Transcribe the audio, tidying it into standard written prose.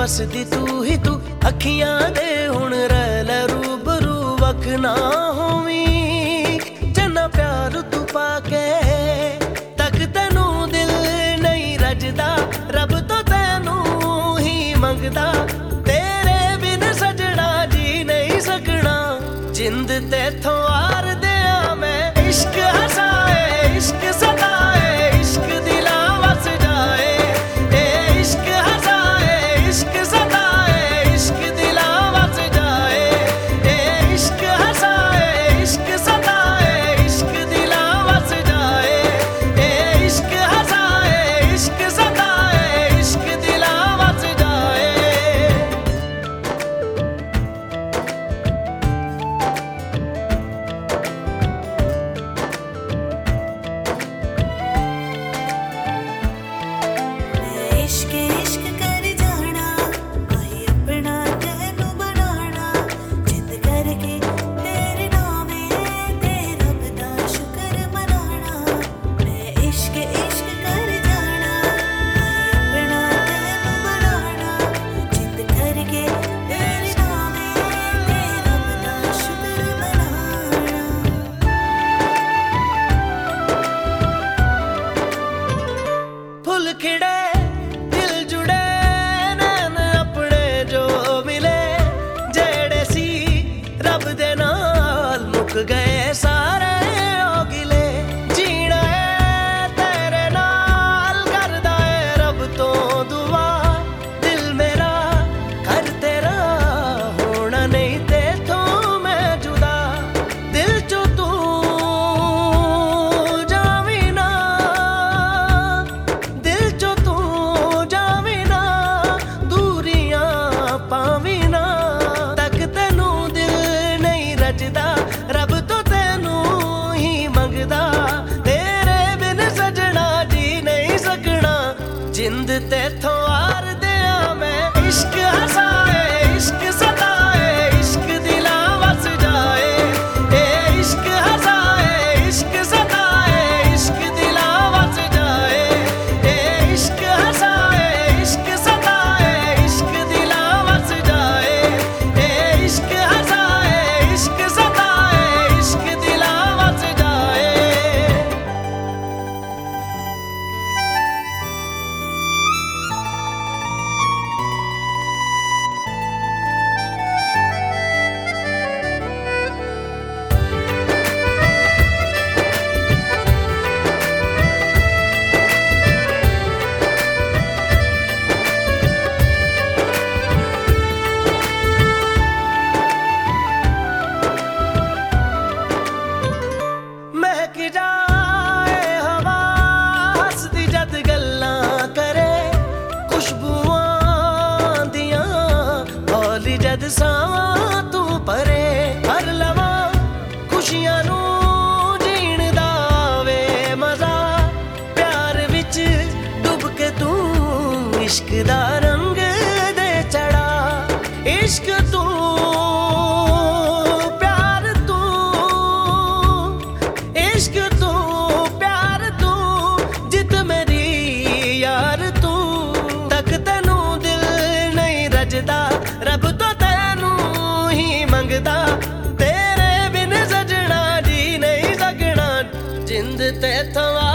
ਵਸਦੀ ਤੂੰ ਹੀ ਤੂੰ, ਅੱਖੀਆਂ ਦੇ ਹੁਣ ਰਹਿ ਲੈ ਰੂਬਰੂ, ਵਖ ਨਾ ਹੋਵੀਂ ਜਿੰਨਾ ਪਿਆਰ ਤੂੰ ਪਾ ਕੇ। ਤੱਕ ਤੈਨੂੰ ਦਿਲ ਨਹੀਂ ਰੱਜਦਾ, ਰੱਬ ਤੋਂ ਤੈਨੂੰ ਹੀ ਮੰਗਦਾ, ਤੇਰੇ ਬਿਨ ਸਜਣਾ ਜੀ ਨਹੀਂ ਸਕਣਾ। ਜਿੰਦ ਤੇਥੋਂ ਆਰ ਦਿਆਂ ਮੈਂ, ਇਸ਼ਕ ਹਸਾਏ ਇਸ਼ਕ ਸਤਾਏ, ਇਸ਼ਕ ਦਿਲਾਂ ਵਸ ਜਾਏ। ਇਹ ਇਸ਼ਕ ਹਸਾਏ ਇਸ਼ਕ ਸਤਾਏ, ਇਸ਼ਕ ਦਿਲਾਂ ਵਸ ਜਾਏ। ਇਹ ਇਸ਼ਕ ਹਸਾਏ ਇਸ਼ਕ ਸਤਾਏ, ਇਸ਼ਕ ਦਿਲਾਂ ਵਸ ਜਾਏ। ਇਹ ਇਸ਼ਕ ਹਸਾਏ ਇਸ਼ਕ ਸਤਾਏ, ਇਸ਼ਕ ਦਿਲਾਂ ਵਸ ਜਾਏ। इश्क इश्क कर जाना, आही अपना तैनू बनाना, जिद करके तेरे नामे ते रब दा शुक्र मनाना। मैं इश्क इश्क कर जाना, आही अपना तैनू बनाना, जिद करके तेरे नामे ते रब दा शुक्र मनाना। फुल खिड़े दिल जुड़े नैन अपने जो मिले, जेड़े सी रब दे नाल मुक गए सारे ओ गिले। जीना है तेरे नाल करदा है रब तो दुआ, दिल मेरा कर तेरा होना नहीं तेथों मैं जुदा। दिल चो तू जावी ना, दिल चो तू जावी ना, दूरियां पावी ना। तक तैनू दिल नहीं रजदा, रब तो तैनू ही मंगदा, तेरे बिन सजना जी नहीं सकना। जिंद तेथों आर दियां मैं, इश्क हसाए इश्क सताए, इश्क दिलां वस जाए। ए इश्क हसाए इश्क सताए, इश्क दिलां वस जाए। ए इश्क हसाए इश्क सताए, इश्क दिलां वस जाए। ए इश्क हसाए इश्क सताए, इश्क दिलां वस जाए। महक जाए हवा हसदी जद गल्लां करे, खुशबूआं दियां हौली जद सावां तू परे। हर लवां खुशियां नू जीण दा आवे मजा, प्यार विच डुब के तू इश्क दा रंग दे चढ़ा। इश्क तू प्यार तू, इश्क तू प्यार तू, जित मेरी यार तू। तक तैनू दिल नहीं रजदा, रब तो तैनू ही मंगदा, तेरे बिन सजना जी नहीं सकना। जिंद तेथों